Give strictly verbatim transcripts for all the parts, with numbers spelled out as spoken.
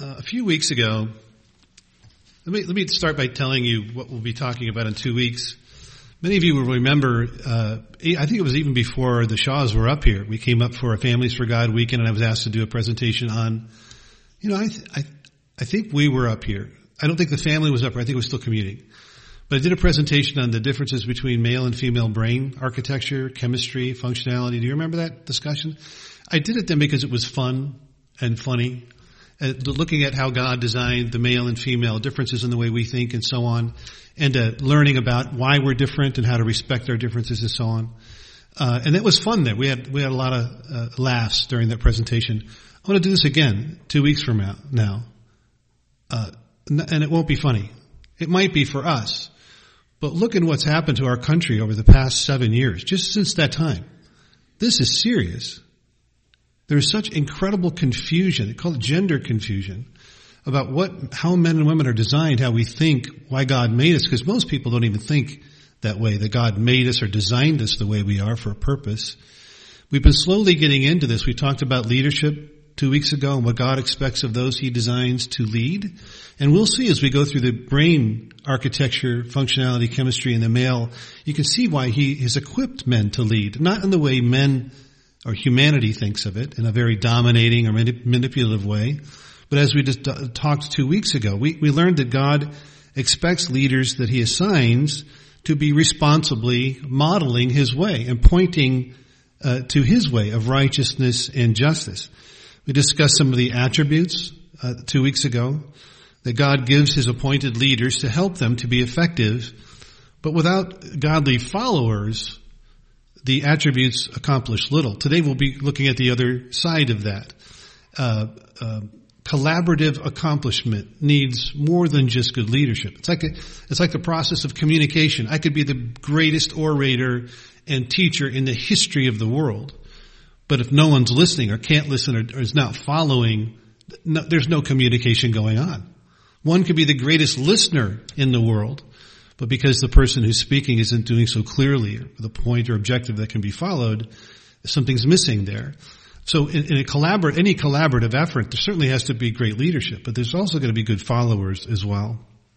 Uh, a few weeks ago, let me let me start by telling you what we'll be talking about in two weeks. Many of you will remember, uh, I think it was even before the Shaws were up here. We came up for a Families for God weekend, and I was asked to do a presentation on, you know, I th- I, I think we were up here. I don't think the family was up here. I think it was still commuting. But I did a presentation on the differences between male and female brain architecture, chemistry, functionality. Do you remember that discussion? I did it then because it was fun and funny. Uh, looking at how God designed the male and female, differences in the way we think and so on, and uh, learning about why we're different and how to respect our differences and so on. Uh, and that was fun there. We had we had a lot of uh, laughs during that presentation. I want to do this again two weeks from now. now. Uh, and it won't be funny. It might be for us. But look at what's happened to our country over the past seven years, just since that time. This is serious. There's such incredible confusion, they call it gender confusion, about what, how men and women are designed, how we think, why God made us, because most people don't even think that way, that God made us or designed us the way we are for a purpose. We've been slowly getting into this. We talked about leadership two weeks ago and what God expects of those he designs to lead. And we'll see as we go through the brain architecture, functionality, chemistry in the male, you can see why he has equipped men to lead, not in the way men or humanity thinks of it, in a very dominating or manip- manipulative way. But as we just uh, talked two weeks ago, we, we learned that God expects leaders that he assigns to be responsibly modeling his way and pointing uh, to his way of righteousness and justice. We discussed some of the attributes uh, two weeks ago that God gives his appointed leaders to help them to be effective, but without godly followers, the attributes accomplish little. Today we'll be looking at the other side of that. Uh, uh, collaborative accomplishment needs more than just good leadership. It's like a, it's like the process of communication. I could be the greatest orator and teacher in the history of the world, but if no one's listening or can't listen or, or is not following, no, there's no communication going on. One could be the greatest listener in the world, but because the person who's speaking isn't doing so clearly, or the point or objective that can be followed, something's missing there. So in, in a collabor- any collaborative effort, there certainly has to be great leadership, but there's also going to be good followers as well.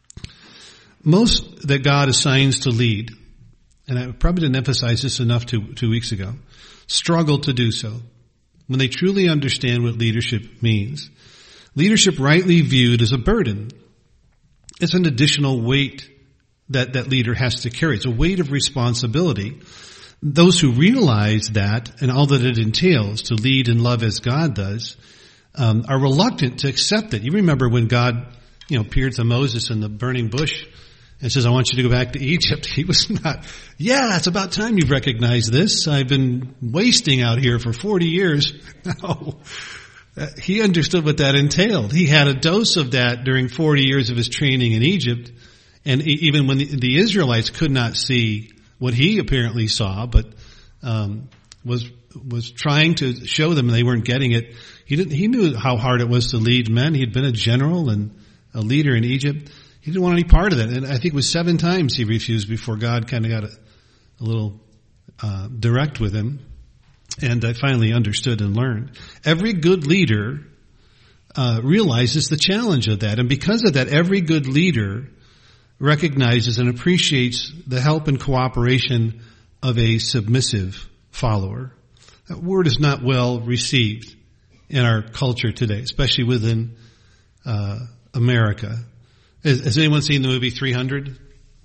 Most that God assigns to lead, and I probably didn't emphasize this enough two, two weeks ago, struggle to do so when they truly understand what leadership means. Leadership rightly viewed as a burden. It's an additional weight that that leader has to carry. It's a weight of responsibility. Those who realize that and all that it entails to lead and love as God does um, are reluctant to accept it. You remember when God, you know, appeared to Moses in the burning bush and says, I want you to go back to Egypt. He was not, yeah, it's about time you've recognized this. I've been wasting out here for forty years. No. Uh, he understood what that entailed. He had a dose of that during forty years of his training in Egypt. And even when the, the Israelites could not see what he apparently saw, but um, was was trying to show them they weren't getting it, he didn't. He knew how hard it was to lead men. He had been a general and a leader in Egypt. He didn't want any part of that. And I think it was seven times he refused before God kind of got a, a little uh, direct with him. And I finally understood and learned. Every good leader uh, realizes the challenge of that. And because of that, every good leader recognizes and appreciates the help and cooperation of a submissive follower. That word is not well received in our culture today, especially within uh, America. Has, has anyone seen the movie three hundred?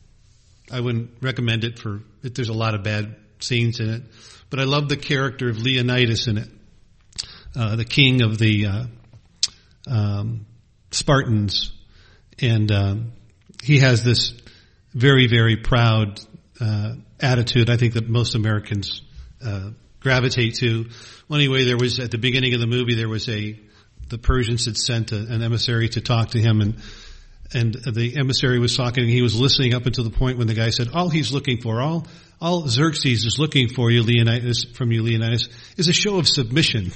I wouldn't recommend it for it. There's a lot of bad scenes in it, but I love the character of Leonidas in it, uh, the king of the uh, um, Spartans, and um, he has this very, very proud uh, attitude. I think that most Americans uh, gravitate to. Well, anyway, there was at the beginning of the movie there was a the Persians had sent a, an emissary to talk to him, and and the emissary was talking, and he was listening up until the point when the guy said, all he's looking for, all all Xerxes is looking for you, Leonidas, from you, Leonidas, is a show of submission.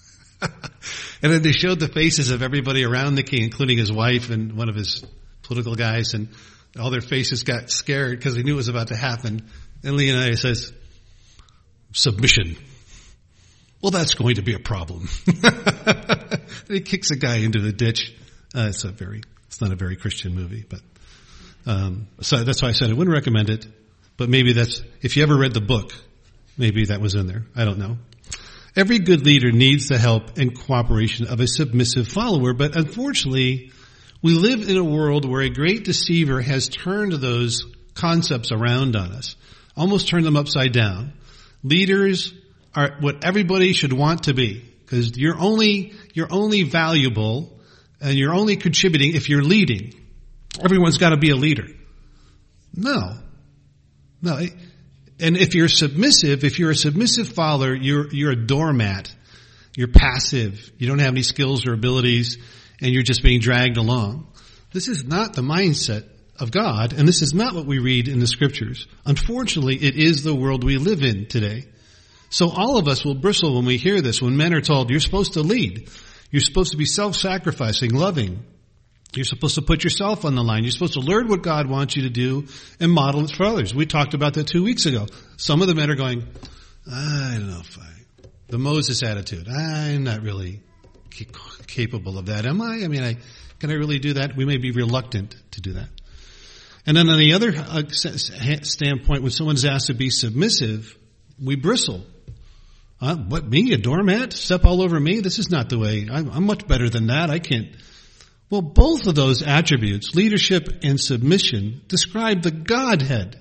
And then they showed the faces of everybody around the king, including his wife and one of his political guys, and all their faces got scared because they knew it was about to happen. And Leonidas says, submission. Well, that's going to be a problem. And he kicks a guy into the ditch. Uh, it's a very, it's not a very Christian movie, but um, so that's why I said I wouldn't recommend it. But maybe that's, if you ever read the book, maybe that was in there. I don't know. Every good leader needs the help and cooperation of a submissive follower, but unfortunately, we live in a world where a great deceiver has turned those concepts around on us, almost turned them upside down. Leaders are what everybody should want to be, because you're only, you're only valuable and you're only contributing if you're leading. Everyone's got to be a leader. No. No. And if you're submissive, if you're a submissive follower, you're, you're a doormat. You're passive. You don't have any skills or abilities, and you're just being dragged along. This is not the mindset of God, and this is not what we read in the scriptures. Unfortunately, it is the world we live in today. So all of us will bristle when we hear this, when men are told, you're supposed to lead. You're supposed to be self-sacrificing, loving. You're supposed to put yourself on the line. You're supposed to learn what God wants you to do and model it for others. We talked about that two weeks ago. Some of the men are going, I don't know if I, the Moses attitude, I'm not really capable of that, am I? I mean, I, can I really do that? We may be reluctant to do that. And then on the other uh, standpoint, when someone's asked to be submissive, we bristle. Uh, what, me, a doormat? Step all over me? This is not the way. I'm, I'm much better than that. I can't. Well, both of those attributes, leadership and submission, describe the Godhead.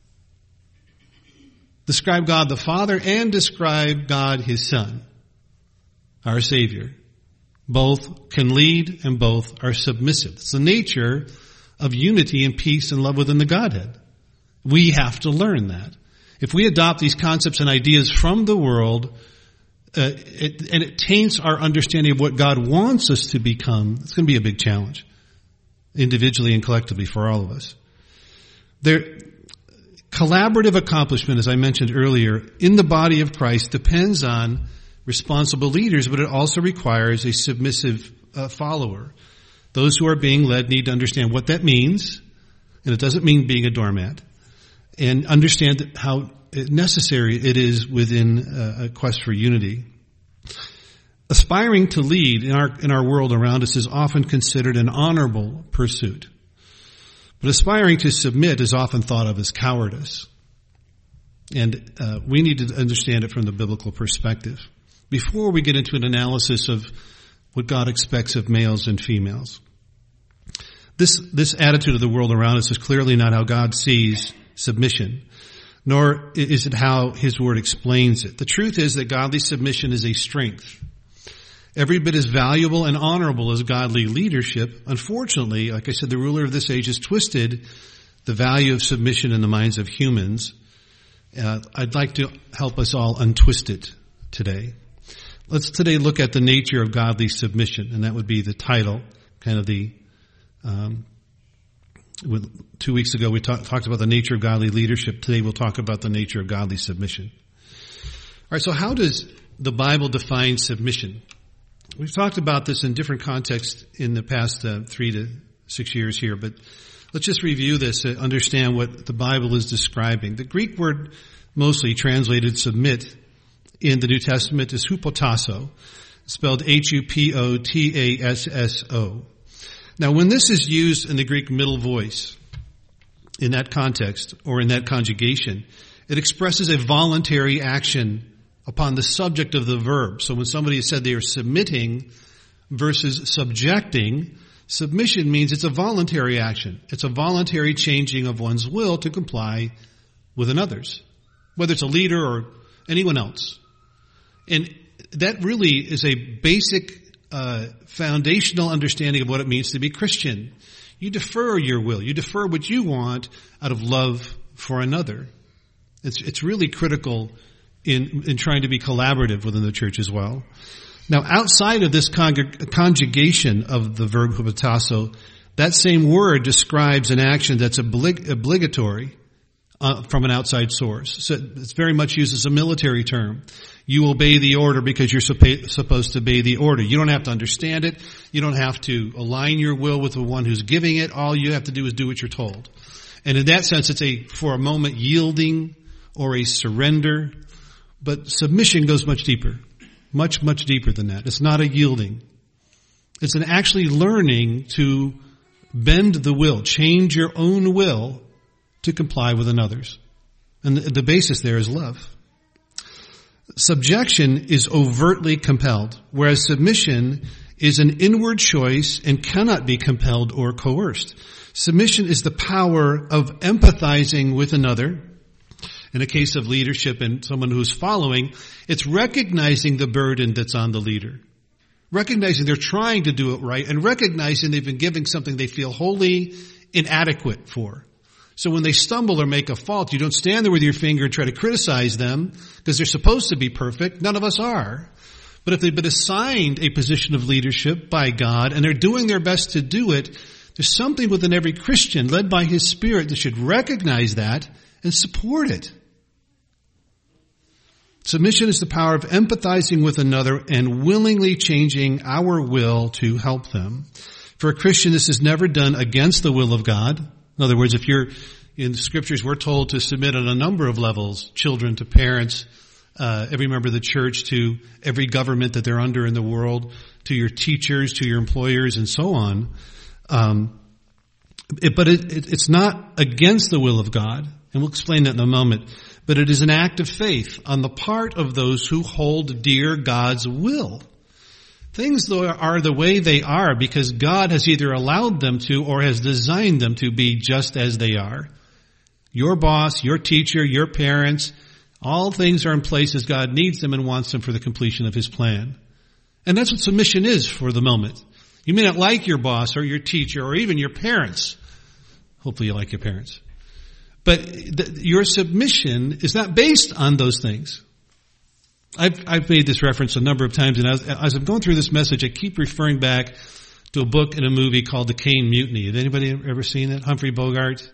Describe God the Father and describe God His Son, our Savior. Both can lead and both are submissive. It's the nature of unity and peace and love within the Godhead. We have to learn that. If we adopt these concepts and ideas from the world, uh, it, and it taints our understanding of what God wants us to become, it's going to be a big challenge, individually and collectively for all of us. There, collaborative accomplishment, as I mentioned earlier, in the body of Christ depends on responsible leaders, but it also requires a submissive uh, follower. Those who are being led need to understand what that means, and it doesn't mean being a doormat, and understand how necessary it is within a quest for unity. Aspiring to lead in our in our world around us is often considered an honorable pursuit, but aspiring to submit is often thought of as cowardice, and uh, we need to understand it from the biblical perspective before we get into an analysis of what God expects of males and females. This this attitude of the world around us is clearly not how God sees submission, nor is it how His Word explains it. The truth is that godly submission is a strength. Every bit as valuable and honorable as godly leadership. Unfortunately, like I said, the ruler of this age has twisted the value of submission in the minds of humans. Uh, I'd like to help us all untwist it today. Let's today look at the nature of godly submission, and that would be the title, kind of the um With, two weeks ago, we talk, talked about the nature of godly leadership. Today, we'll talk about the nature of godly submission. All right, so how does the Bible define submission? We've talked about this in different contexts in the past uh, three to six years here, but let's just review this to understand what the Bible is describing. The Greek word mostly translated submit in the New Testament is hupotasso, spelled H U P O T A S S O. Now, when this is used in the Greek middle voice, in that context, or in that conjugation, it expresses a voluntary action upon the subject of the verb. So when somebody said they are submitting versus subjecting, submission means it's a voluntary action. It's a voluntary changing of one's will to comply with another's, whether it's a leader or anyone else. And that really is a basic Uh, foundational understanding of what it means to be Christian. You defer your will. You defer what you want out of love for another. It's it's really critical in in trying to be collaborative within the church as well. Now, outside of this con- conjugation of the verb hupotasso, that same word describes an action that's oblig- obligatory uh, from an outside source. So it's very much used as a military term. You obey the order because you're suppa- supposed to obey the order. You don't have to understand it. You don't have to align your will with the one who's giving it. All you have to do is do what you're told. And in that sense, it's a, for a moment, yielding or a surrender. But submission goes much deeper. Much, much deeper than that. It's not a yielding. It's an actually learning to bend the will, change your own will to comply with another's. And the, the basis there is love. Subjection is overtly compelled, whereas submission is an inward choice and cannot be compelled or coerced. Submission is the power of empathizing with another. In a case of leadership and someone who's following, it's recognizing the burden that's on the leader. Recognizing they're trying to do it right and recognizing they've been giving something they feel wholly inadequate for. So when they stumble or make a fault, you don't stand there with your finger and try to criticize them because they're supposed to be perfect. None of us are. But if they've been assigned a position of leadership by God and they're doing their best to do it, there's something within every Christian led by His Spirit that should recognize that and support it. Submission is the power of empathizing with another and willingly changing our will to help them. For a Christian, this is never done against the will of God. In other words, if you're in the Scriptures, we're told to submit on a number of levels: children to parents, uh, every member of the church to every government that they're under in the world, to your teachers, to your employers, and so on. Um, it, but it, it, it's not against the will of God, and we'll explain that in a moment. But it is an act of faith on the part of those who hold dear God's will. Things though are the way they are because God has either allowed them to or has designed them to be just as they are. Your boss, your teacher, your parents, all things are in place as God needs them and wants them for the completion of His plan. And that's what submission is for the moment. You may not like your boss or your teacher or even your parents. Hopefully you like your parents. But the, your submission is not based on those things. I've, I've made this reference a number of times, and as, as I'm going through this message, I keep referring back to a book and a movie called The Caine Mutiny. Has anybody ever seen it? Humphrey Bogart?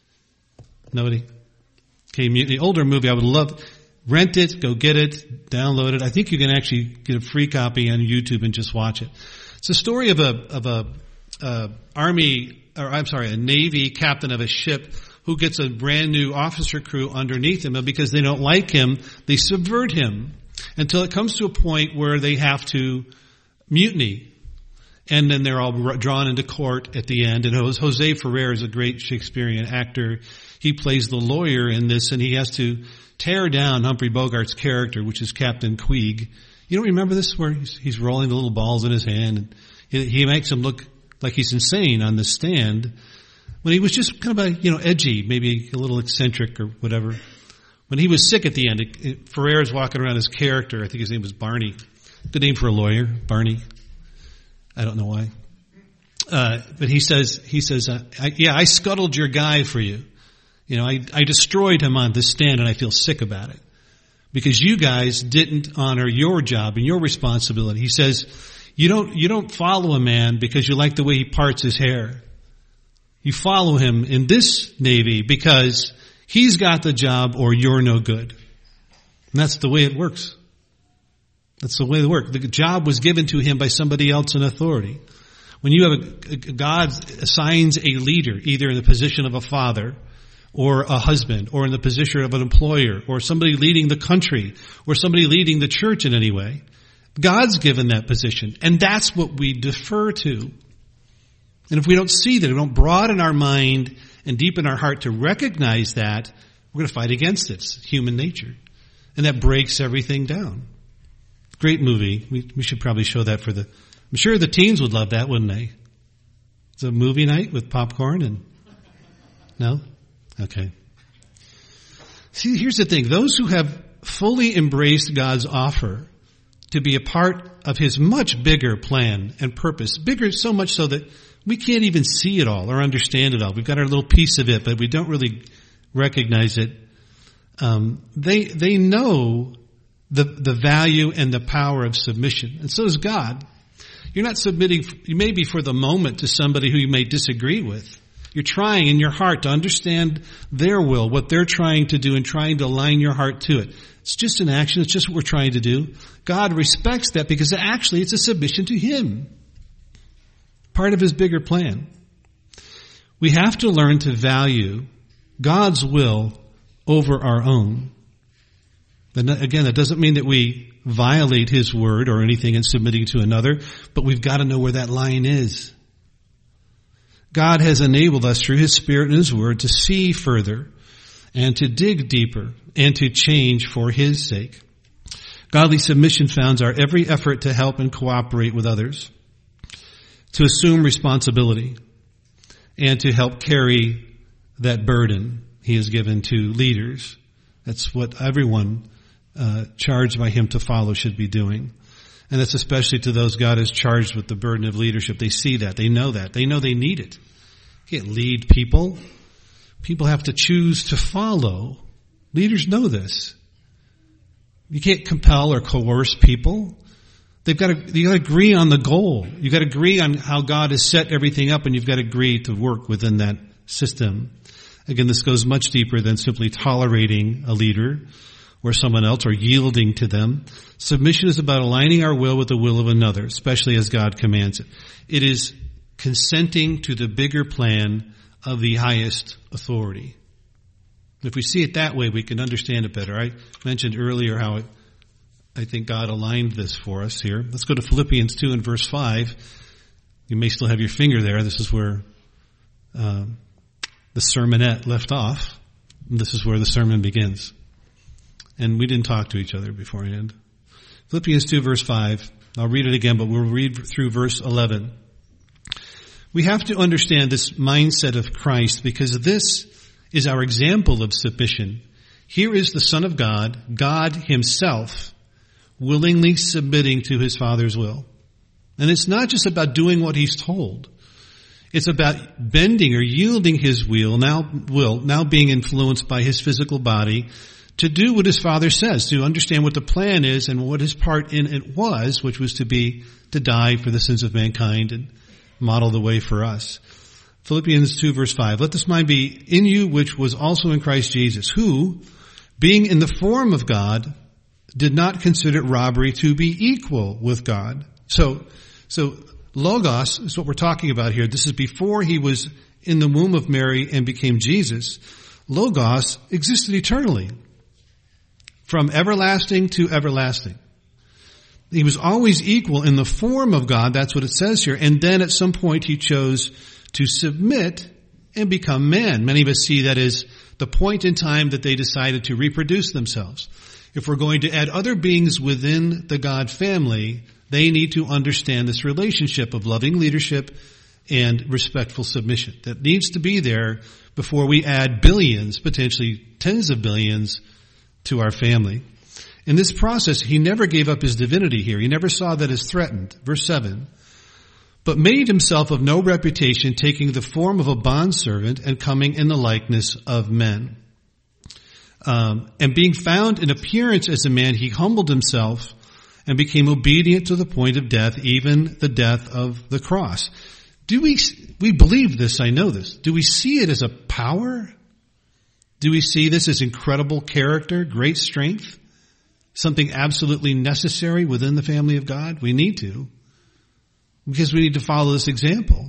Nobody? Caine Mutiny. Older movie. I would love, rent it, go get it, download it. I think you can actually get a free copy on YouTube and just watch it. It's a story of a, of a, uh, army, or I'm sorry, a Navy captain of a ship who gets a brand new officer crew underneath him, and because they don't like him, they subvert him until it comes to a point where they have to mutiny. And then they're all drawn into court at the end. And Jose Ferrer is a great Shakespearean actor. He plays the lawyer in this, and he has to tear down Humphrey Bogart's character, which is Captain Queeg. You don't remember this, where he's, he's rolling the little balls in his hand, and he, he makes him look like he's insane on the stand, when he was just kind of a, you know, edgy, maybe a little eccentric or whatever. When he was sick at the end, it, it, Ferrer's walking around his character. I think his name was Barney. Good name for a lawyer, Barney. I don't know why. Uh, but he says, he says, uh, I, yeah, I scuttled your guy for you. You know, I, I destroyed him on this stand, and I feel sick about it. Because you guys didn't honor your job and your responsibility. He says, you don't, you don't follow a man because you like the way he parts his hair. You follow him in this Navy because he's got the job or you're no good. And that's the way it works. That's the way it works. The job was given to him by somebody else in authority. When you have a, God assigns a leader, either in the position of a father or a husband or in the position of an employer or somebody leading the country or somebody leading the church in any way, God's given that position. And that's what we defer to. And if we don't see that, if we don't broaden our mind and deepen our heart to recognize that, we're going to fight against it. It's human nature. And that breaks everything down. Great movie. We, we should probably show that for the, I'm sure the teens would love that, wouldn't they? It's a movie night with popcorn and, no? Okay. See, here's the thing. Those who have fully embraced God's offer to be a part of His much bigger plan and purpose, bigger so much so that we can't even see it all or understand it all. We've got our little piece of it, but we don't really recognize it. Um, they they know the the value and the power of submission, and so does God. You're not submitting, you may be for the moment, to somebody who you may disagree with. You're trying in your heart to understand their will, what they're trying to do, and trying to align your heart to it. It's just an action. It's just what we're trying to do. God respects that because actually it's a submission to Him. Part of His bigger plan. We have to learn to value God's will over our own. But again, that doesn't mean that we violate his word or anything in submitting to another, but we've got to know where that line is. God has enabled us through his Spirit and his word to see further and to dig deeper and to change for his sake. Godly submission founds our every effort to help and cooperate with others, to assume responsibility, and to help carry that burden he has given to leaders. That's what everyone uh, charged by him to follow should be doing. And that's especially to those God has charged with the burden of leadership. They see that. They know that. They know they need it. You can't lead people. People have to choose to follow. Leaders know this. You can't compel or coerce people. They've got to, you got to agree on the goal. You've got to agree on how God has set everything up, and you've got to agree to work within that system. Again, this goes much deeper than simply tolerating a leader or someone else or yielding to them. Submission is about aligning our will with the will of another, especially as God commands it. It is consenting to the bigger plan of the highest authority. If we see it that way, we can understand it better. I mentioned earlier how it, I think God aligned this for us here. Let's go to Philippians two and verse five. You may still have your finger there. This is where uh, the sermonette left off. And this is where the sermon begins. And we didn't talk to each other beforehand. Philippians two verse five. I'll read it again, but we'll read through verse eleven. We have to understand this mindset of Christ because this is our example of submission. Here is the Son of God, God himself, willingly submitting to his Father's will. And it's not just about doing what he's told. It's about bending or yielding his will, now will, now being influenced by his physical body, to do what his Father says, to understand what the plan is and what his part in it was, which was to be to die for the sins of mankind and model the way for us. Philippians two verse five, let this mind be in you which was also in Christ Jesus, who, being in the form of God, did not consider it robbery to be equal with God. So, so Logos is what we're talking about here. This is before he was in the womb of Mary and became Jesus. Logos existed eternally, from everlasting to everlasting. He was always equal in the form of God. That's what it says here. And then at some point he chose to submit and become man. Many of us see that as the point in time that they decided to reproduce themselves. If we're going to add other beings within the God family, they need to understand this relationship of loving leadership and respectful submission that needs to be there before we add billions, potentially tens of billions, to our family. In this process, he never gave up his divinity here. He never saw that as threatened. Verse seven, but made himself of no reputation, taking the form of a bondservant and coming in the likeness of men. Um, and being found in appearance as a man, he humbled himself and became obedient to the point of death, even the death of the cross. Do we, we believe this, I know this. Do we see it as a power? Do we see this as incredible character, great strength? Something absolutely necessary within the family of God? We need to. Because we need to follow this example.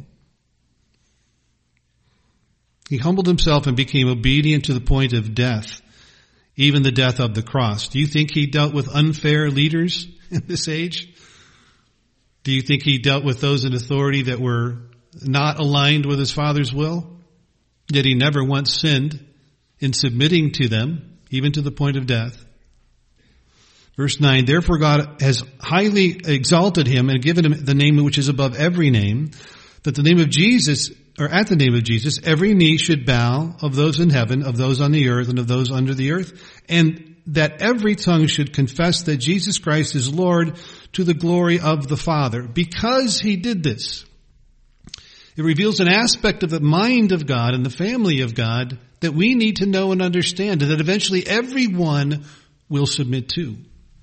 He humbled himself and became obedient to the point of death, even the death of the cross. Do you think he dealt with unfair leaders in this age? Do you think he dealt with those in authority that were not aligned with his Father's will? Yet he never once sinned in submitting to them, even to the point of death. Verse nine, therefore God has highly exalted him and given him the name which is above every name, that the name of Jesus, or at the name of Jesus, every knee should bow, of those in heaven, of those on the earth, and of those under the earth, and that every tongue should confess that Jesus Christ is Lord, to the glory of the Father. Because he did this, it reveals an aspect of the mind of God and the family of God that we need to know and understand, and that eventually everyone will submit to.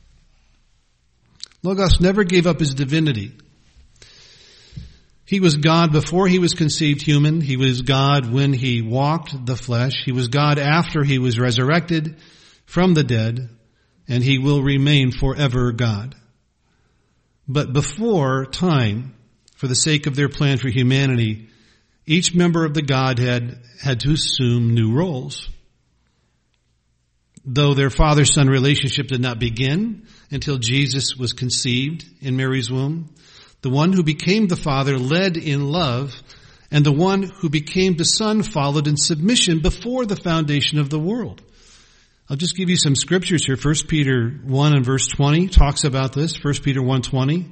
Logos never gave up his divinity. He was God before he was conceived human. He was God when he walked the flesh. He was God after he was resurrected from the dead, and he will remain forever God. But before time, for the sake of their plan for humanity, each member of the Godhead had to assume new roles. though their father-son relationship did not begin until Jesus was conceived in Mary's womb. The one who became the father led in love, and the one who became the son followed in submission before the foundation of the world. I'll just give you some scriptures here. First Peter one and verse twenty talks about this. First Peter one twenty.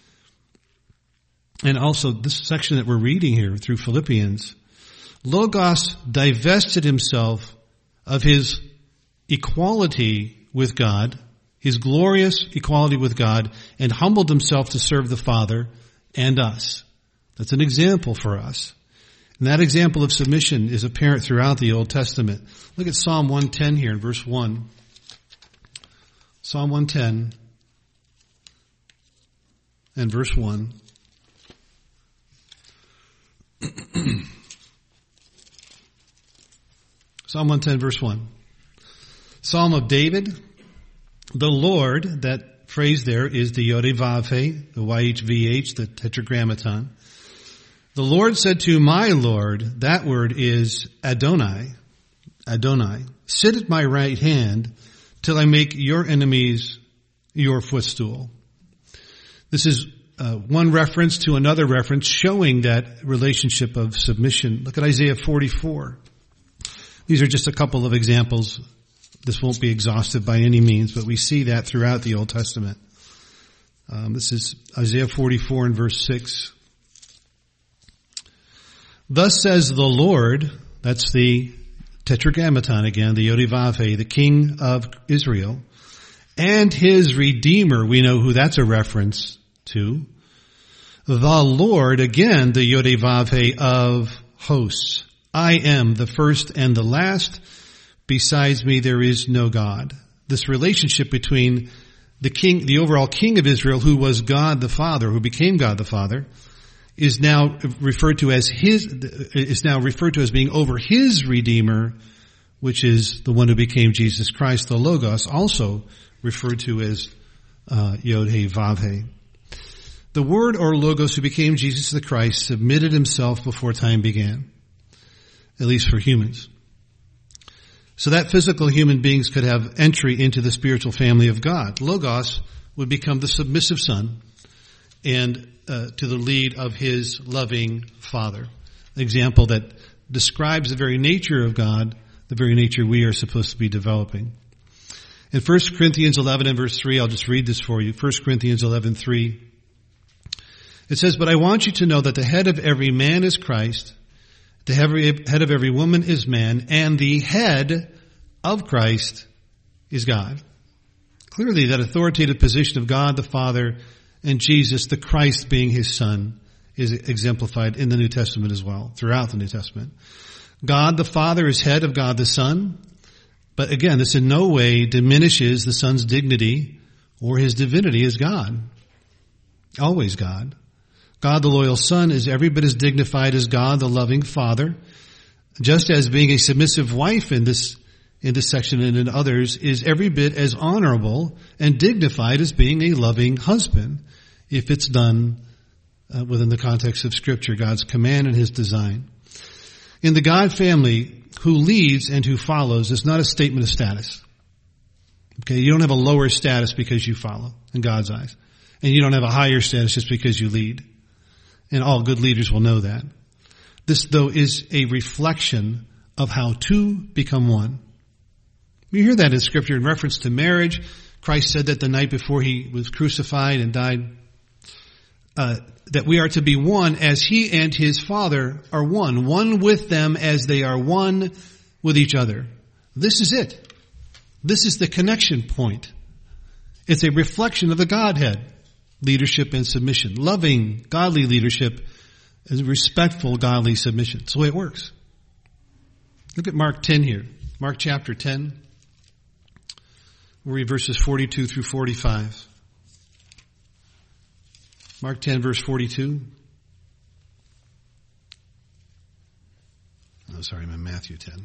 And also this section that we're reading here through Philippians. Logos divested himself of his equality with God, his glorious equality with God, and humbled himself to serve the Father and us. That's an example for us. And that example of submission is apparent throughout the Old Testament. Look at Psalm one ten here in verse one. Psalm one ten and verse one. Psalm one ten verse one. Psalm of David. The Lord, that phrase there is the Yod-Vav-He, the Y H V H, the Tetragrammaton. The Lord said to my Lord, that word is Adonai, Adonai, sit at my right hand till I make your enemies your footstool. This is uh, one reference to another reference showing that relationship of submission. Look at Isaiah forty-four. These are just a couple of examples. This won't be exhaustive by any means, but we see that throughout the Old Testament. Um, this is Isaiah forty-four and verse six. Thus says the Lord, that's the Tetragrammaton again, the Yod-Vav-He, the King of Israel, and his Redeemer, we know who that's a reference to. The Lord, again, the Yod-Vav-He of hosts. I am the first and the last. Besides me, there is no God. This relationship between the king, the overall king of Israel, who was God the Father, who became God the Father, is now referred to as his, is now referred to as being over his Redeemer, which is the one who became Jesus Christ, the Logos, also referred to as uh, Yod-He-Vav-He. The Word or Logos who became Jesus the Christ submitted himself before time began, at least for humans. So that physical human beings could have entry into the spiritual family of God. Logos would become the submissive son and uh, to the lead of his loving Father. An example that describes the very nature of God, the very nature we are supposed to be developing. In First Corinthians eleven and verse three, I'll just read this for you. First Corinthians eleven three. It says, but I want you to know that the head of every man is Christ, the head of every woman is man, and the head of Christ is God. Clearly, that authoritative position of God the Father and Jesus, the Christ being his Son, is exemplified in the New Testament as well, throughout the New Testament. God the Father is head of God the Son, but again, this in no way diminishes the Son's dignity or his divinity as God. Always God. God the loyal Son is every bit as dignified as God the loving Father, just as being a submissive wife in this in this section and in others is every bit as honorable and dignified as being a loving husband, if it's done uh, within the context of Scripture, God's command and his design. In the God family, who leads and who follows is not a statement of status. Okay, you don't have a lower status because you follow in God's eyes. And you don't have a higher status just because you lead. And all good leaders will know that. This, though, is a reflection of how two become one. You hear that in Scripture in reference to marriage. Christ said that the night before he was crucified and died, uh, that we are to be one as he and his Father are one. One with them as they are one with each other. This is it. This is the connection point. It's a reflection of the Godhead. Leadership and submission. Loving, godly leadership and respectful, godly submission. That's the way it works. Look at Mark ten here. Mark chapter ten. We'll read verses forty-two through forty-five. Mark ten verse forty-two. Oh, sorry, I'm in Matthew ten.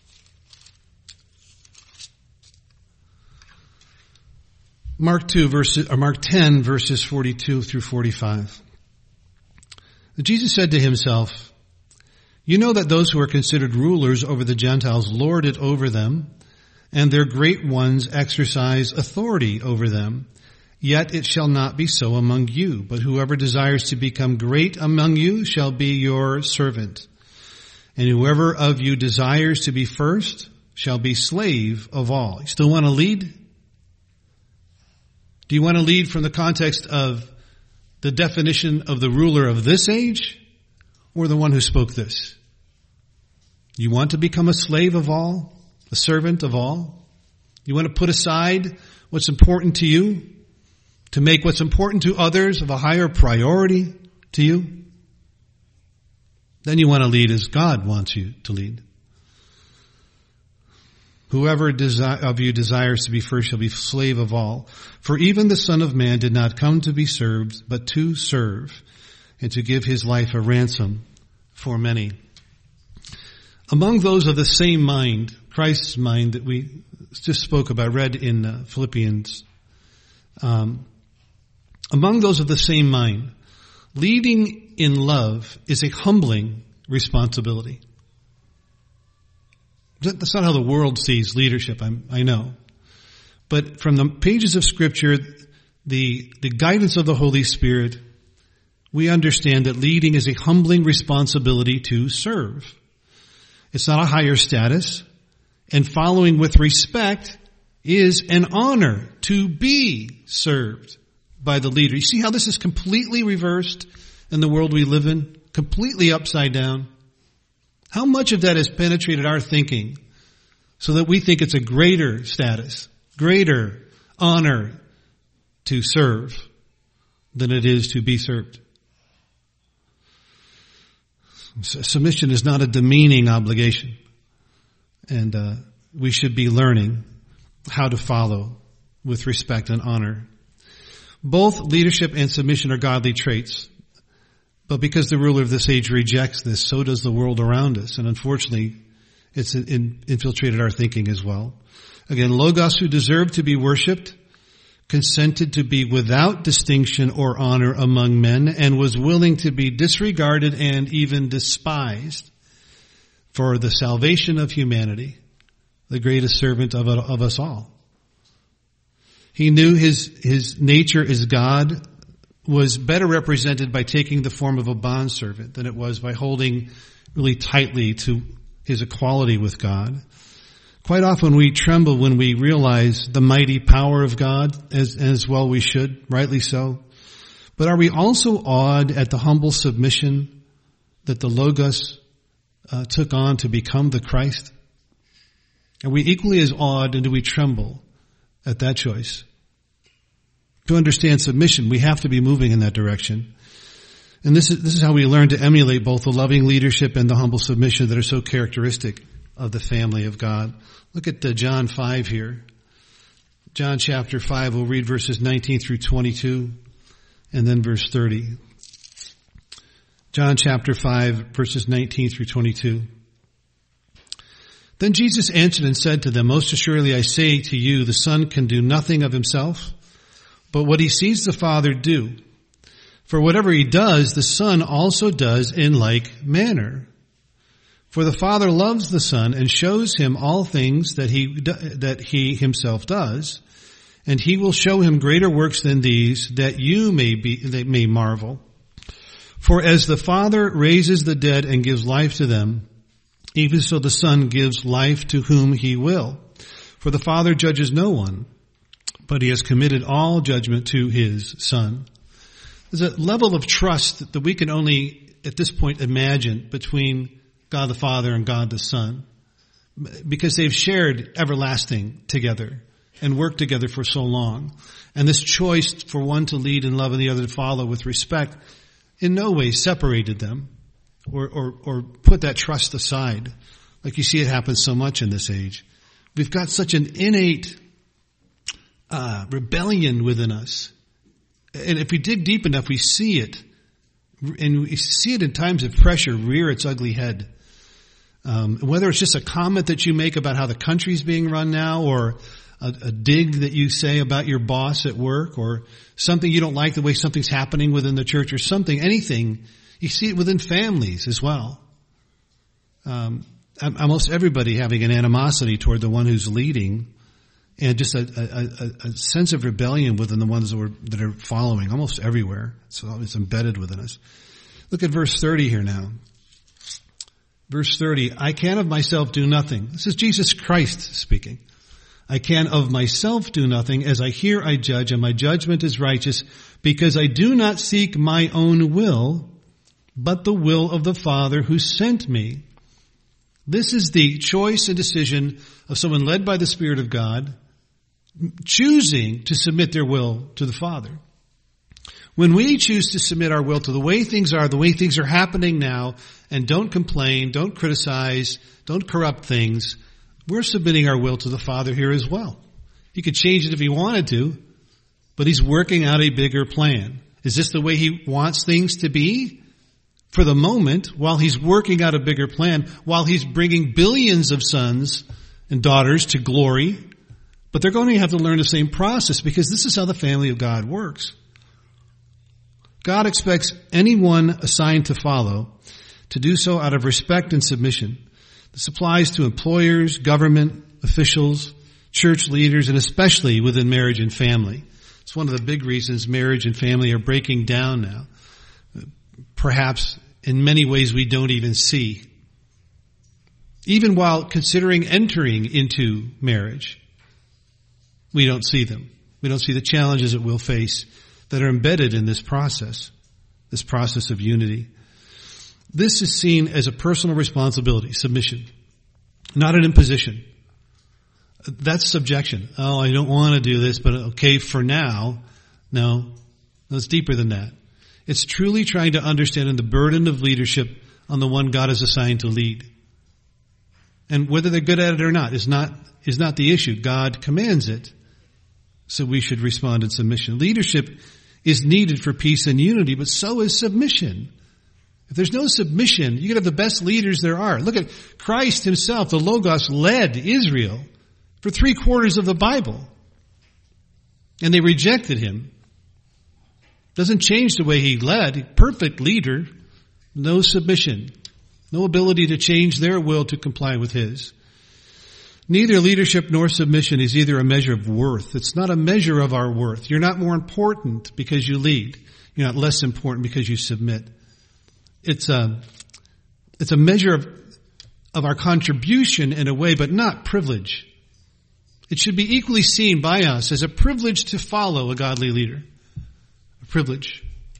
Mark two verses, or Mark ten verses forty-two through forty-five. Jesus said to himself, you know that those who are considered rulers over the Gentiles lord it over them, and their great ones exercise authority over them. Yet it shall not be so among you, but whoever desires to become great among you shall be your servant. And whoever of you desires to be first shall be slave of all. You still want to lead? Do you want to lead from the context of the definition of the ruler of this age, or the one who spoke this? You want to become a slave of all, a servant of all? You want to put aside what's important to you, to make what's important to others of a higher priority to you? Then you want to lead as God wants you to lead. Whoever desi- of you desires to be first shall be slave of all. For even the Son of Man did not come to be served, but to serve, and to give his life a ransom for many. Among those of the same mind, Christ's mind that we just spoke about, read in uh, Philippians, um, among those of the same mind, leading in love is a humbling responsibility. That's not how the world sees leadership, I'm, I know. But from the pages of Scripture, the, the guidance of the Holy Spirit, we understand that leading is a humbling responsibility to serve. It's not a higher status. And following with respect is an honor to be served by the leader. You see how this is completely reversed in the world we live in? Completely upside down. How much of that has penetrated our thinking so that we think it's a greater status, greater honor to serve than it is to be served? Submission is not a demeaning obligation. And uh, we should be learning how to follow with respect and honor. Both leadership and submission are godly traits. But because the ruler of this age rejects this, so does the world around us. And unfortunately, it's in, infiltrated our thinking as well. Again, Logos, who deserved to be worshipped, consented to be without distinction or honor among men, and was willing to be disregarded and even despised for the salvation of humanity, the greatest servant of, of us all. He knew his, his nature as God was better represented by taking the form of a bondservant than it was by holding really tightly to his equality with God. Quite often we tremble when we realize the mighty power of God, as, as well we should, rightly so. But are we also awed at the humble submission that the Logos uh, took on to become the Christ? Are we equally as awed, and do we tremble at that choice? To understand submission, we have to be moving in that direction. And this is, this is how we learn to emulate both the loving leadership and the humble submission that are so characteristic of the family of God. Look at uh, John five here. John chapter five, we'll read verses nineteen through twenty-two, and then verse thirty. John chapter five, verses nineteen through twenty-two. Then Jesus answered and said to them, Most assuredly I say to you, the Son can do nothing of himself, but what he sees the Father do. For whatever he does, the Son also does in like manner. For the Father loves the Son and shows him all things that he that he himself does, and he will show him greater works than these, that you may be that may marvel. For as the Father raises the dead and gives life to them, even so the Son gives life to whom he will. For the Father judges no one, but he has committed all judgment to his Son. There's a level of trust that we can only at this point imagine between God the Father and God the Son, because they've shared everlasting together and worked together for so long. And this choice for one to lead in love and the other to follow with respect in no way separated them or, or, or put that trust aside, like you see it happen so much in this age. We've got such an innate uh, rebellion within us. And if we dig deep enough, we see it. And we see it in times of pressure rear its ugly head. Um, whether it's just a comment that you make about how the country's being run now, or a, a dig that you say about your boss at work, or something you don't like the way something's happening within the church, or something, anything, you see it within families as well. Um, almost everybody having an animosity toward the one who's leading, and just a, a, a, a sense of rebellion within the ones that, were, that are following, almost everywhere. So it's embedded within us. Look at verse thirty here now. Verse thirty, I can of myself do nothing. This is Jesus Christ speaking. I can of myself do nothing. As I hear, I judge, and my judgment is righteous, because I do not seek my own will, but the will of the Father who sent me. This is the choice and decision of someone led by the Spirit of God, choosing to submit their will to the Father. When we choose to submit our will to the way things are, the way things are happening now, and don't complain, don't criticize, don't corrupt things, we're submitting our will to the Father here as well. He could change it if he wanted to, but he's working out a bigger plan. Is this the way he wants things to be? For the moment, while he's working out a bigger plan, while he's bringing billions of sons and daughters to glory, but they're going to have to learn the same process, because this is how the family of God works. God expects anyone assigned to follow to do so out of respect and submission. This applies to employers, government officials, church leaders, and especially within marriage and family. It's one of the big reasons marriage and family are breaking down now. Perhaps in many ways we don't even see. Even while considering entering into marriage, we don't see them. We don't see the challenges that we'll face that are embedded in this process, this process of unity. This is seen as a personal responsibility, submission, not an imposition. That's subjection. Oh, I don't want to do this, but okay for now. No, no, it's deeper than that. It's truly trying to understand the burden of leadership on the one God has assigned to lead. And whether they're good at it or not is not, is not the issue. God commands it, so we should respond in submission. Leadership is needed for peace and unity, but so is submission. If there's no submission, you could have the best leaders there are. Look at Christ himself, the Logos, led Israel for three quarters of the Bible. And they rejected him. Doesn't change the way he led. Perfect leader, no submission, no ability to change their will to comply with his. Neither leadership nor submission is either a measure of worth. It's not a measure of our worth. You're not more important because you lead. You're not less important because you submit. It's a, it's a measure of, of our contribution in a way, but not privilege. It should be equally seen by us as a privilege to follow a godly leader. A privilege.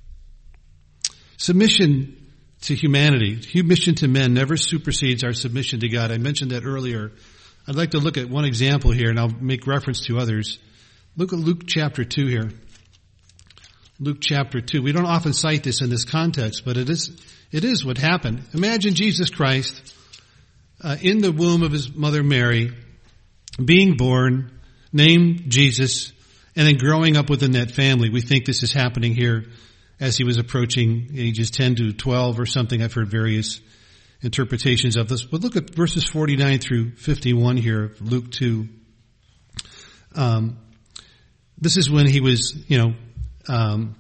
Submission to humanity, submission to men never supersedes our submission to God. I mentioned that earlier. I'd like to look at one example here, and I'll make reference to others. Look at Luke chapter two here. Luke chapter two. We don't often cite this in this context, but it is it is what happened. Imagine Jesus Christ uh, in the womb of his mother Mary, being born, named Jesus, and then growing up within that family. We think this is happening here as he was approaching ages ten to twelve or something. I've heard various interpretations of this. But look at verses forty-nine through fifty-one here of Luke two. Um, this is when he was, you know, um,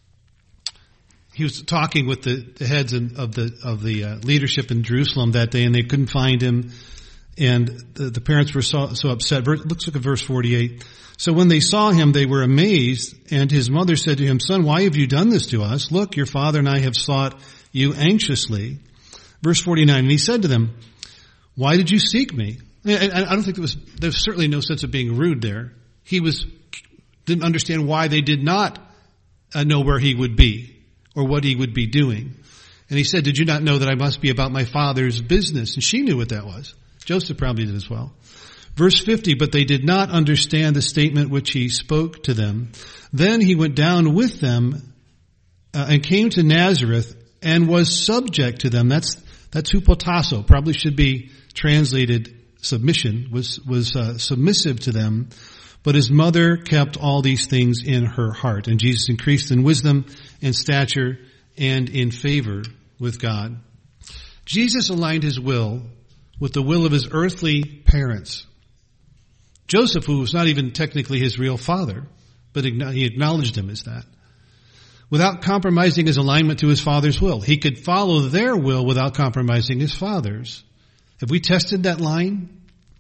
he was talking with the, the heads of the of the uh, leadership in Jerusalem that day, and they couldn't find him. And the, the parents were so, so upset. Let's look at verse forty-eight. So when they saw him, they were amazed, and his mother said to him, "Son, why have you done this to us? Look, your father and I have sought you anxiously." Verse forty-nine, and he said to them, "Why did you seek me?" And I don't think there was, there's certainly no sense of being rude there. He was, didn't understand why they did not uh, know where he would be or what he would be doing. And he said, "Did you not know that I must be about my father's business?" And she knew what that was. Joseph probably did as well. Verse fifty, but they did not understand the statement which he spoke to them. Then he went down with them uh, and came to Nazareth and was subject to them. That's that's hupotasso. Probably should be translated submission. Was was uh, submissive to them. But his mother kept all these things in her heart. And Jesus increased in wisdom and stature and in favor with God. Jesus aligned his will with the will of his earthly parents. Joseph, who was not even technically his real father, but he acknowledged him as that, without compromising his alignment to his father's will. He could follow their will without compromising his father's. Have we tested that line?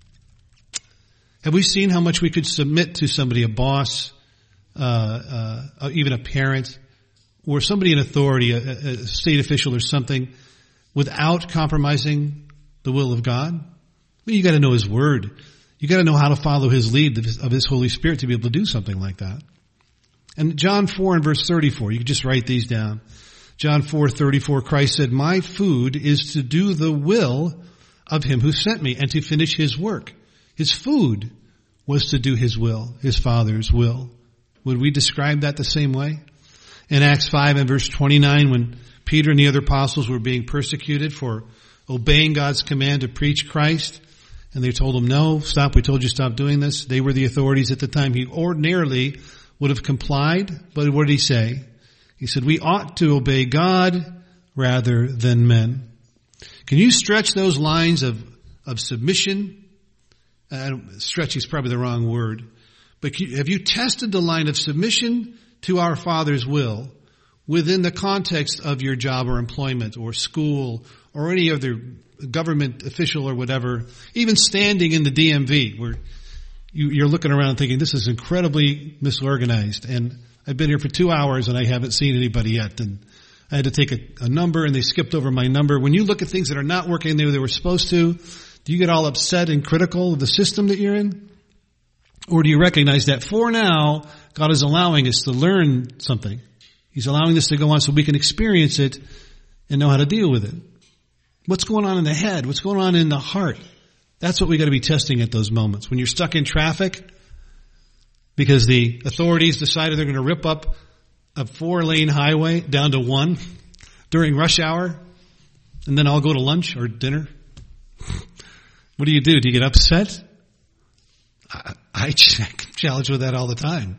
Have we seen how much we could submit to somebody, a boss, uh, uh, even a parent, or somebody in authority, a, a state official or something, without compromising the will of God? Well, you got to know His Word. You got to know how to follow His lead of His Holy Spirit to be able to do something like that. And John four and verse thirty-four, you can just write these down. John four thirty-four, Christ said, "My food is to do the will of Him who sent me and to finish His work." His food was to do His will, His Father's will. Would we describe that the same way? In Acts five and verse twenty-nine, when Peter and the other apostles were being persecuted for obeying God's command to preach Christ, and they told him, "No, stop, we told you stop doing this." They were the authorities at the time. He ordinarily would have complied, but what did he say? He said, "We ought to obey God rather than men." Can you stretch those lines of, of submission? Uh, stretch is probably the wrong word. But have you tested the line of submission to our Father's will within the context of your job or employment or school or any other government official or whatever, even standing in the D M V where you, you're looking around thinking, this is incredibly misorganized, and I've been here for two hours and I haven't seen anybody yet, and I had to take a, a number and they skipped over my number. When you look at things that are not working the way they were supposed to, do you get all upset and critical of the system that you're in? Or do you recognize that for now, God is allowing us to learn something? He's allowing this to go on so we can experience it and know how to deal with it. What's going on in the head? What's going on in the heart? That's what we got to be testing at those moments. When you're stuck in traffic because the authorities decided they're going to rip up a four-lane highway down to one during rush hour, and then I'll go to lunch or dinner. What do you do? Do you get upset? I, I challenge with that all the time.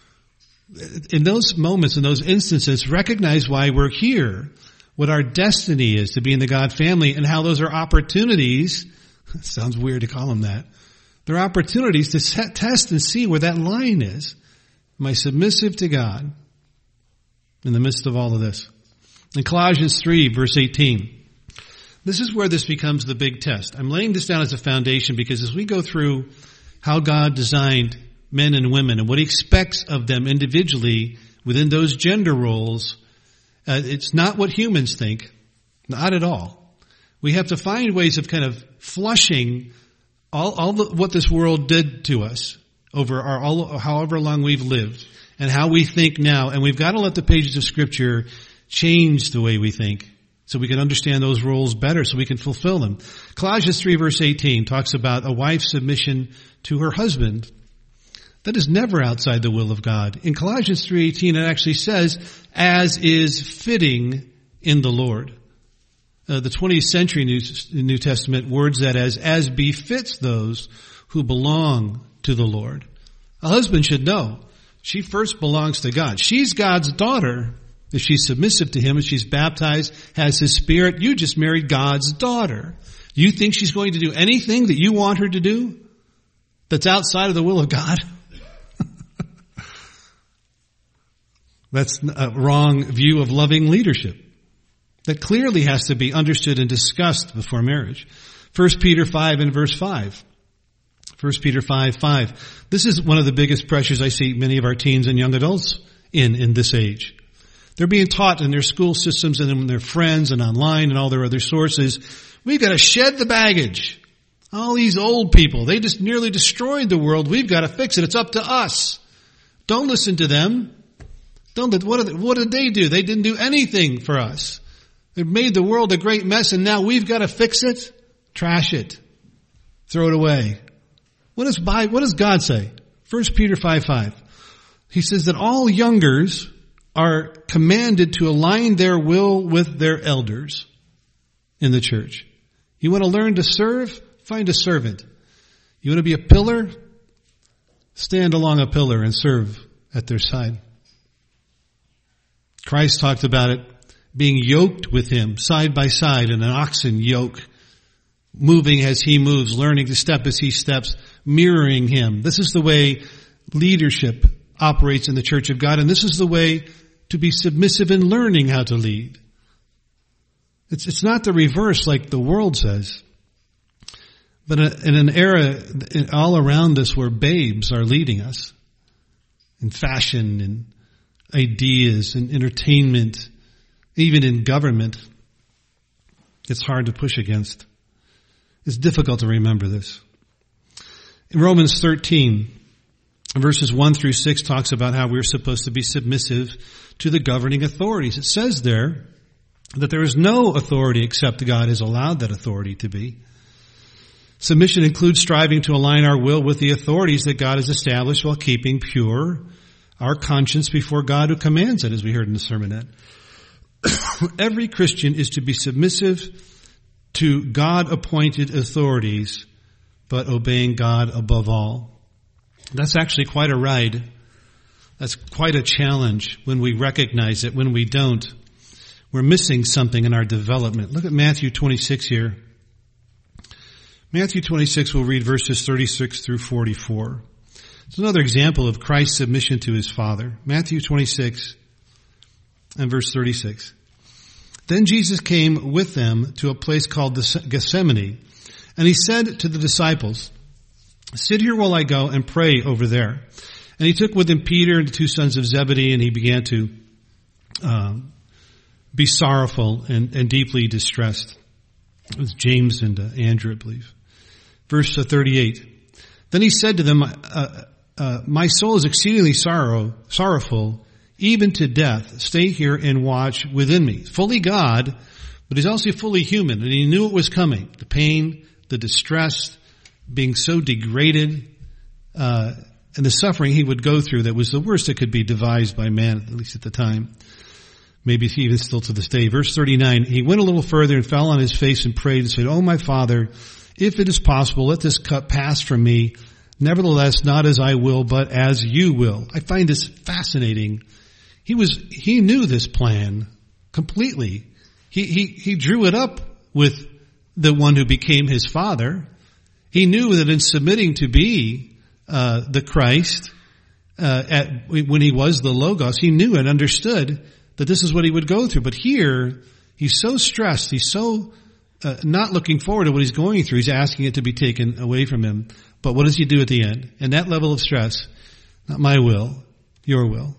In those moments, in those instances, recognize why we're here, what our destiny is to be in the God family, and how those are opportunities. It sounds weird to call them that. They're opportunities to set, test and see where that line is. Am I submissive to God in the midst of all of this? In Colossians three, verse eighteen, this is where this becomes the big test. I'm laying this down as a foundation because as we go through how God designed men and women and what He expects of them individually within those gender roles, uh, it's not what humans think. Not at all. We have to find ways of kind of flushing all, all the, what this world did to us over our, all, however long we've lived and how we think now. And we've got to let the pages of Scripture change the way we think so we can understand those roles better, so we can fulfill them. Colossians three verse eighteen talks about a wife's submission to her husband. That is never outside the will of God. In Colossians three eighteen, it actually says, as is fitting in the Lord. Uh, the twentieth century New, New Testament words that as, as befits those who belong to the Lord. A husband should know she first belongs to God. She's God's daughter. If she's submissive to Him, if she's baptized, has His Spirit, you just married God's daughter. Do you think she's going to do anything that you want her to do that's outside of the will of God? That's a wrong view of loving leadership. That clearly has to be understood and discussed before marriage. First Peter five and verse five. First Peter five, five. This is one of the biggest pressures I see many of our teens and young adults in, in this age. They're being taught in their school systems and in their friends and online and all their other sources. We've got to shed the baggage. All these old people, they just nearly destroyed the world. We've got to fix it. It's up to us. Don't listen to them. Don't, what, did, what did they do? They didn't do anything for us. They made the world a great mess, and now we've got to fix it. Trash it. Throw it away. What does, what does God say? First Peter five, five. He says that all youngers are commanded to align their will with their elders in the church. You want to learn to serve? Find a servant. You want to be a pillar? Stand along a pillar and serve at their side. Christ talked about it being yoked with Him side by side in an oxen yoke, moving as He moves, learning to step as He steps, mirroring Him. This is the way leadership operates in the church of God, and this is the way to be submissive in learning how to lead. It's, it's not the reverse like the world says. But in an era all around us where babes are leading us in fashion and ideas and entertainment, even in government, it's hard to push against. It's difficult to remember this. In Romans thirteen, verses one through six talks about how we're supposed to be submissive to the governing authorities. It says there that there is no authority except God has allowed that authority to be. Submission includes striving to align our will with the authorities that God has established while keeping pure our conscience before God who commands it, as we heard in the sermonette. Every Christian is to be submissive to God-appointed authorities, but obeying God above all. That's actually quite a ride. That's quite a challenge when we recognize it. When we don't, we're missing something in our development. Look at Matthew twenty-six here. Matthew twenty-six, we'll read verses thirty-six through forty-four. It's another example of Christ's submission to his Father. Matthew twenty-six and verse thirty-six. Then Jesus came with them to a place called Gethsemane, and he said to the disciples, "Sit here while I go and pray over there." And he took with him Peter and the two sons of Zebedee, and he began to um, be sorrowful and, and deeply distressed. It was James and uh, Andrew, I believe. Verse thirty-eight. Then he said to them, uh, uh, "My soul is exceedingly sorrow, sorrowful, even to death. Stay here and watch within me." Fully God, but he's also fully human, and he knew it was coming. The pain, the distress, being so degraded, uh, and the suffering he would go through that was the worst that could be devised by man, at least at the time. Maybe even still to this day. Verse thirty-nine, he went a little further and fell on his face and prayed and said, "Oh, my Father, if it is possible, let this cup pass from me. Nevertheless, not as I will, but as you will." I find this fascinating. He was, he knew this plan completely. He, he, he drew it up with the one who became his Father. He knew that in submitting to be, uh, the Christ, uh, at, when he was the Logos, he knew and understood that this is what he would go through. But here, he's so stressed, he's so uh, not looking forward to what he's going through. He's asking it to be taken away from him. But what does he do at the end? And that level of stress, not my will, your will.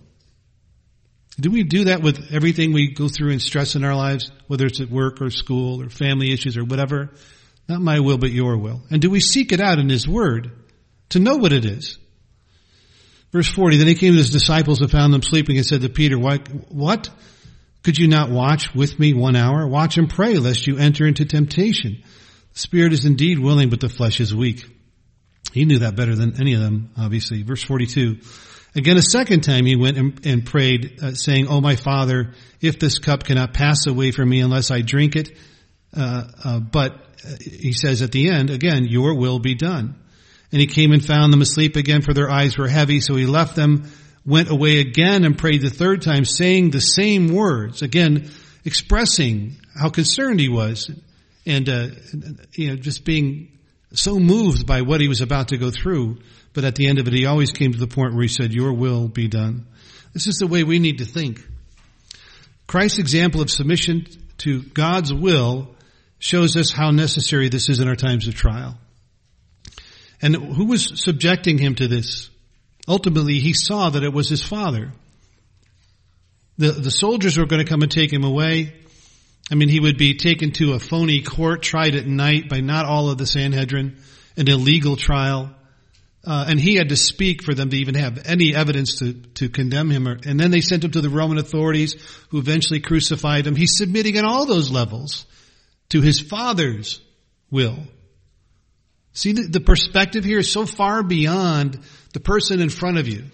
Do we do that with everything we go through and stress in our lives, whether it's at work or school or family issues or whatever? Not my will, but your will. And do we seek it out in his word to know what it is? Verse forty, then he came to his disciples and found them sleeping and said to Peter, "What? What? Could you not watch with me one hour? Watch and pray lest you enter into temptation. The spirit is indeed willing, but the flesh is weak." He knew that better than any of them, obviously. Verse forty-two, again a second time he went and, and prayed, uh, saying, "Oh my Father, if this cup cannot pass away from me unless I drink it," uh, uh, but uh, he says at the end, again, "your will be done." And he came and found them asleep again, for their eyes were heavy. So he left them, went away again and prayed the third time, saying the same words, again expressing how concerned he was, and uh, you know, just being so moved by what he was about to go through. But at the end of it, he always came to the point where he said, "Your will be done." This is the way we need to think. Christ's example of submission to God's will shows us how necessary this is in our times of trial. And who was subjecting him to this? Ultimately, he saw that it was his Father. The, the soldiers were going to come and take him away. I mean, he would be taken to a phony court, tried at night by not all of the Sanhedrin, an illegal trial. Uh, and he had to speak for them to even have any evidence to, to condemn him. Or, and then they sent him to the Roman authorities, who eventually crucified him. He's submitting at all those levels to his Father's will. See, the, the perspective here is so far beyond the person in front of you,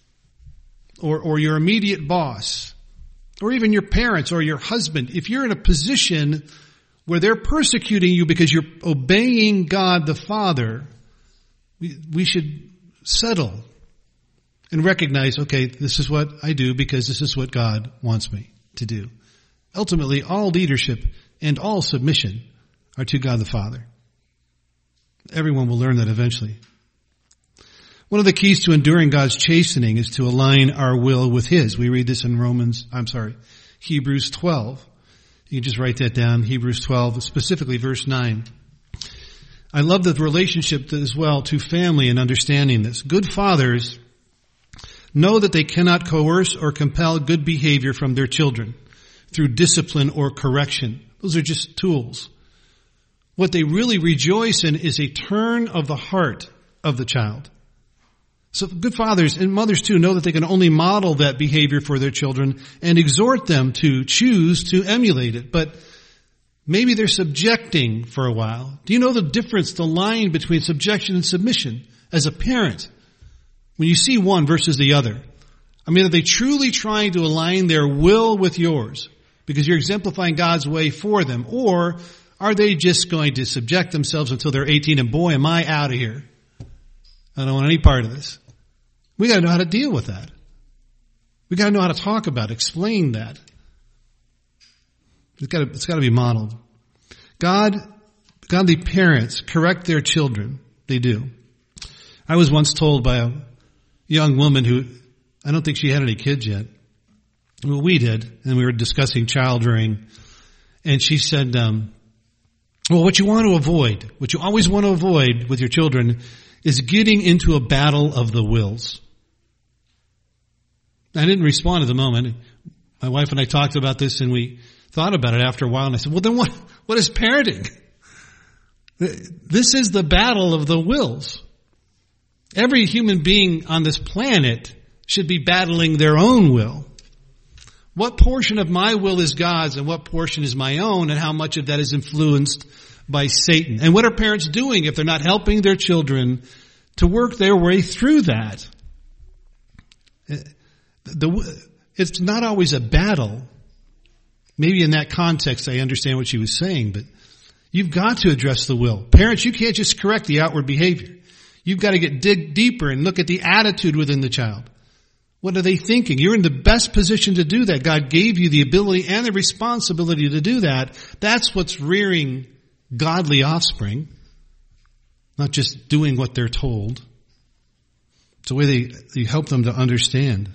or, or your immediate boss, or even your parents or your husband. If you're in a position where they're persecuting you because you're obeying God the Father, we, we should settle and recognize, okay, this is what I do because this is what God wants me to do. Ultimately, all leadership and all submission are to God the Father. Everyone will learn that eventually. One of the keys to enduring God's chastening is to align our will with His. We read this in Romans, I'm sorry, Hebrews twelve. You can just write that down, Hebrews twelve, specifically verse nine. I love the relationship as well to family and understanding this. Good fathers know that they cannot coerce or compel good behavior from their children through discipline or correction. Those are just tools. What they really rejoice in is a turn of the heart of the child. So good fathers and mothers too know that they can only model that behavior for their children and exhort them to choose to emulate it. But maybe they're subjecting for a while. Do you know the difference, the line between subjection and submission as a parent? When you see one versus the other. I mean, are they truly trying to align their will with yours because you're exemplifying God's way for them? Or are they just going to subject themselves until they're eighteen and boy, am I out of here? I don't want any part of this. We got to know how to deal with that. We got to know how to talk about it, explain that. It's got to, it's got to be modeled. God, godly parents correct their children. They do. I was once told by a young woman who, I don't think she had any kids yet. Well, we did, and we were discussing child rearing. And she said, um, well, what you want to avoid, what you always want to avoid with your children is getting into a battle of the wills. I didn't respond at the moment. My wife and I talked about this and we thought about it after a while and I said, well then what, what is parenting? This is the battle of the wills. Every human being on this planet should be battling their own will. What portion of my will is God's and what portion is my own, and how much of that is influenced by Satan? And what are parents doing if they're not helping their children to work their way through that? The, it's not always a battle. Maybe in that context I understand what she was saying, but you've got to address the will. Parents, you can't just correct the outward behavior. You've got to get dig deeper and look at the attitude within the child. What are they thinking? You're in the best position to do that. God gave you the ability and the responsibility to do that. That's what's rearing godly offspring, not just doing what they're told. It's the way they, they help them to understand.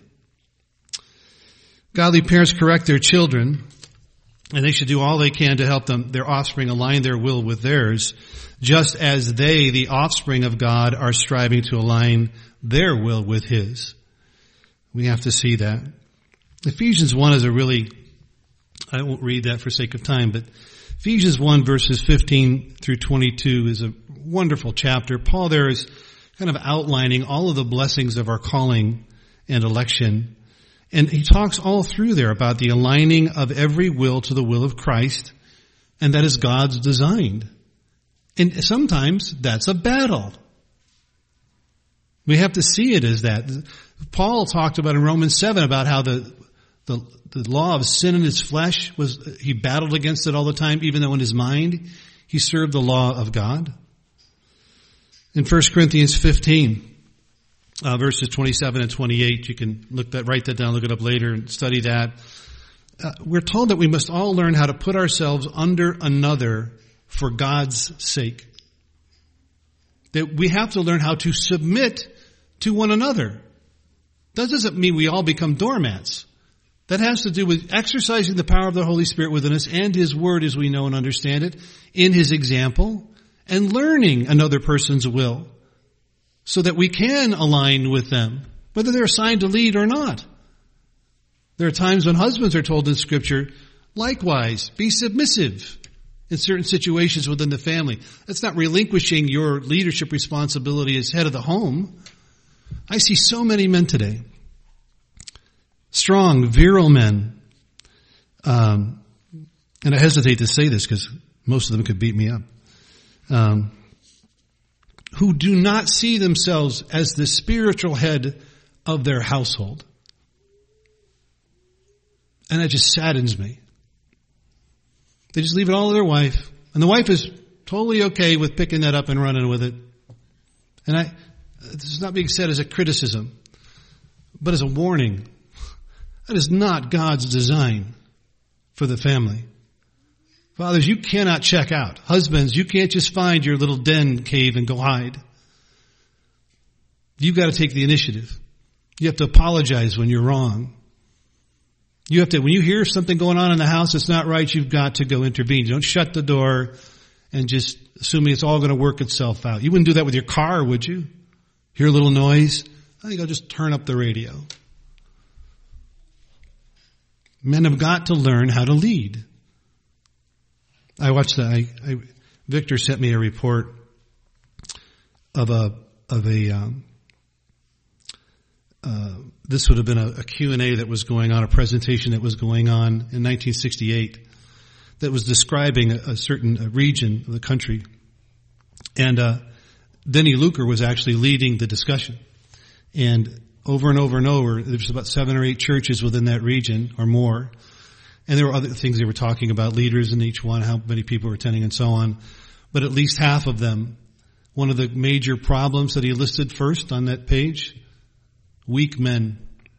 Godly parents correct their children, and they should do all they can to help them, their offspring, align their will with theirs, just as they, the offspring of God, are striving to align their will with His. We have to see that. Ephesians one is a really, I won't read that for sake of time, but Ephesians one verses fifteen through twenty-two is a wonderful chapter. Paul there is kind of outlining all of the blessings of our calling and election. And he talks all through there about the aligning of every will to the will of Christ, and that is God's design. And sometimes that's a battle. We have to see it as that. Paul talked about in Romans seven about how the, the, the law of sin in his flesh was, he battled against it all the time, even though in his mind he served the law of God. In First Corinthians fifteen, uh, verses twenty-seven and twenty-eight, you can look that, write that down, look it up later and study that. Uh, we're told that we must all learn how to put ourselves under another for God's sake. That we have to learn how to submit to one another. That doesn't mean we all become doormats. That has to do with exercising the power of the Holy Spirit within us and His Word as we know and understand it in His example, and learning another person's will so that we can align with them, whether they're assigned to lead or not. There are times when husbands are told in Scripture, likewise, be submissive in certain situations within the family. That's not relinquishing your leadership responsibility as head of the home. I see so many men today, strong, virile men, um, and I hesitate to say this because most of them could beat me up, um, who do not see themselves as the spiritual head of their household. And that just saddens me. They just leave it all to their wife, and the wife is totally okay with picking that up and running with it. And I, this is not being said as a criticism, but as a warning. That is not God's design for the family. Fathers, you cannot check out. Husbands, you can't just find your little den cave and go hide. You've got to take the initiative. You have to apologize when you're wrong. You have to, when you hear something going on in the house that's not right, you've got to go intervene. You don't shut the door and just assuming it's all going to work itself out. You wouldn't do that with your car, would you? Hear a little noise? I think I'll just turn up the radio. Men have got to learn how to lead. I watched that. I, I, Victor sent me a report of a of a. Um, uh, this would have been a, a Q and A that was going on, a presentation that was going on in nineteen sixty-eight, that was describing a, a certain a region of the country, and uh, Denny Luker was actually leading the discussion, and over and over and over, there's about seven or eight churches within that region or more. And there were other things they were talking about, leaders in each one, how many people were attending and so on. But at least half of them, one of the major problems that he listed first on that page, weak men.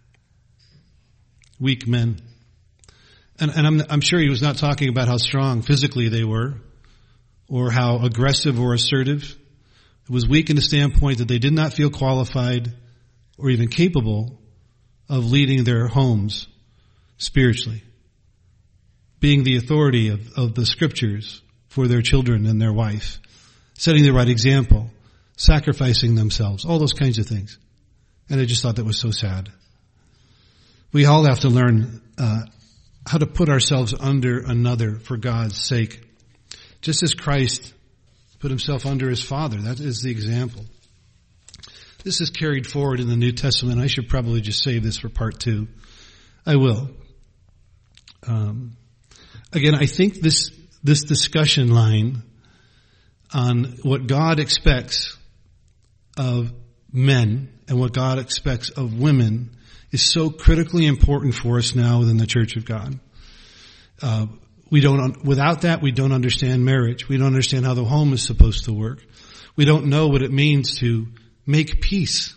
Weak men. And, and I'm, I'm sure he was not talking about how strong physically they were or how aggressive or assertive. It was weak in the standpoint that they did not feel qualified or even capable of leading their homes spiritually, being the authority of, of the scriptures for their children and their wife, setting the right example, sacrificing themselves, all those kinds of things. And I just thought that was so sad. We all have to learn uh, how to put ourselves under another for God's sake. Just as Christ put himself under his Father. That is the example. This is carried forward in the New Testament. I should probably just save this for part two. I will. Um, again, I think this this discussion line on what God expects of men and what God expects of women is so critically important for us now within the Church of God. Uh, we don't. Without that, we don't understand marriage. We don't understand how the home is supposed to work. We don't know what it means to make peace.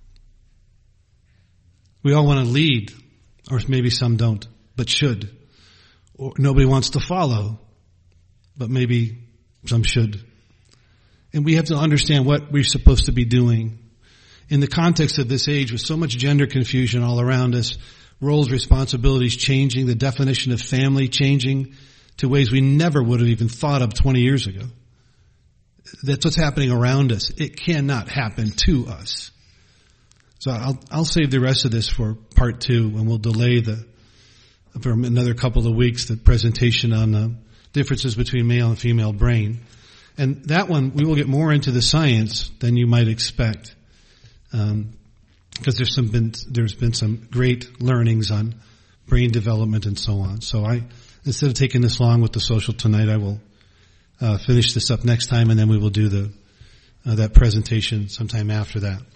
We all want to lead, or maybe some don't, but should. Or nobody wants to follow, but maybe some should. And we have to understand what we're supposed to be doing. In the context of this age, with so much gender confusion all around us, roles, responsibilities changing, the definition of family changing to ways we never would have even thought of twenty years ago. That's what's happening around us. It cannot happen to us. So I'll, I'll save the rest of this for part two, and we'll delay the, for another couple of weeks, the presentation on the differences between male and female brain. And that one, we will get more into the science than you might expect. Um, because there's some been, there's been some great learnings on brain development and so on. So I, instead of taking this long with the social tonight, I will Uh, finish this up next time, and then we will do the uh, that presentation sometime after that.